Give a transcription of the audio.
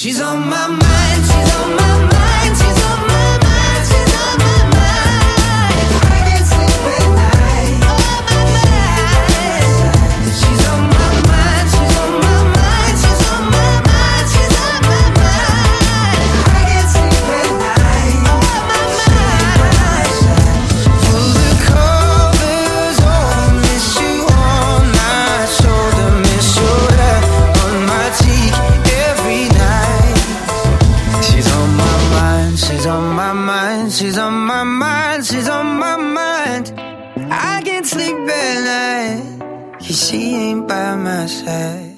She's on my mind, she's on my mind, she's on my mind, she's on my mind. I can't sleep at night. On my mind. She's on my mind, she's on my mind, she's on my mind, she's on my mind. I can't sleep at night. On my mind. Pull the covers over, miss you on my shoulder, miss your love on my cheek every night. She's on my mind, she's on my mind, she's on my mind, she's on my mind. I can't sleep at night, 'cause she ain't by my side.